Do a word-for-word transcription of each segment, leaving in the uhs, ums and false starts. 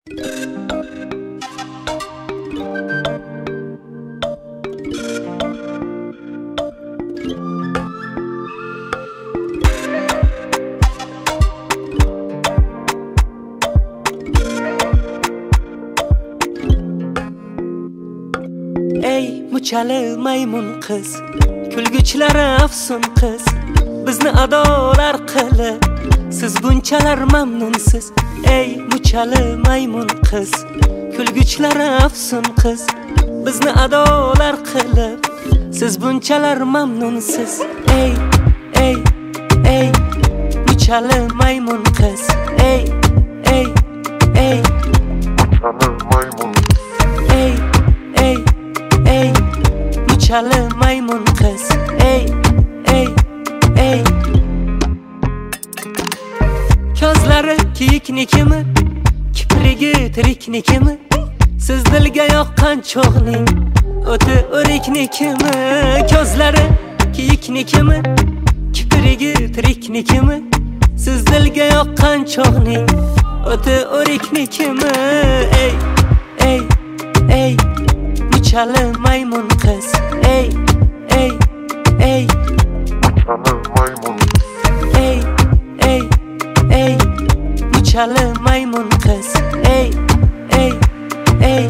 Ey muchali maymun qiz, kulguchilar afsun qiz, bizni adolar qilib, siz bunchalar mamnunsiz. Ey muchali maymun qiz, kulguchilar afsun qiz, bizni adolar qilib, siz bunchalar mamnunsiz. Ey ey ey muchali maymun qiz, ey ey ey muchali maymun, ey ey ey muchali maymun qiz, ey ey ey ko'zlari kiyiknikimi, kiprigi tiriknikimi, siz dilga yoqqan cho'g'ning o'ti o'riknikimi? Ko'zlari kiyiknikimi, kiprigi tiriknikimi, siz dilga yoqqan cho'g'ning o'ti o'riknikimi? Ey ey ey muchali maymun qiz, ey ey ey muchali maymun, ey ey ey muchali maymun qiz, ey ey ey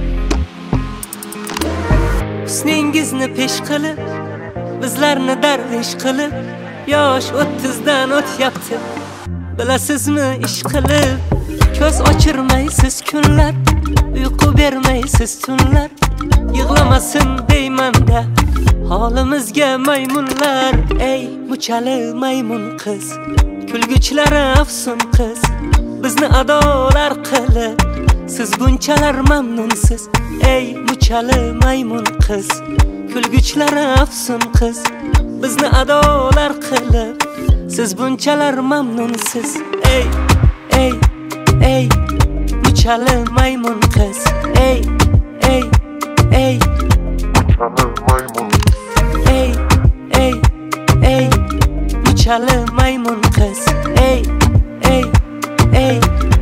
husningizni pesh qilib, bizlarni darvish qilib, yosh o'ttizdan o'tyapti, bilasizmi ish qilib. Ko'z ochirmaysiz kunlar, uyqu bermaysiz tunlar, yig'lamasin deymanda holimizga maymunlar. Ey muchali maymun qiz, kulguchilar afsun qiz, bizni adolar qilib, siz bunchalar mamnunsiz. Ey muchali maymun qiz, kulguchilar afsun qiz, bizni adolar qilib, siz bunchalar mamnunsiz. Ey ey ey muchali maymun qiz, ey ey ey muchali maymun, ey ey ey muchali maymun qiz, ey ey ey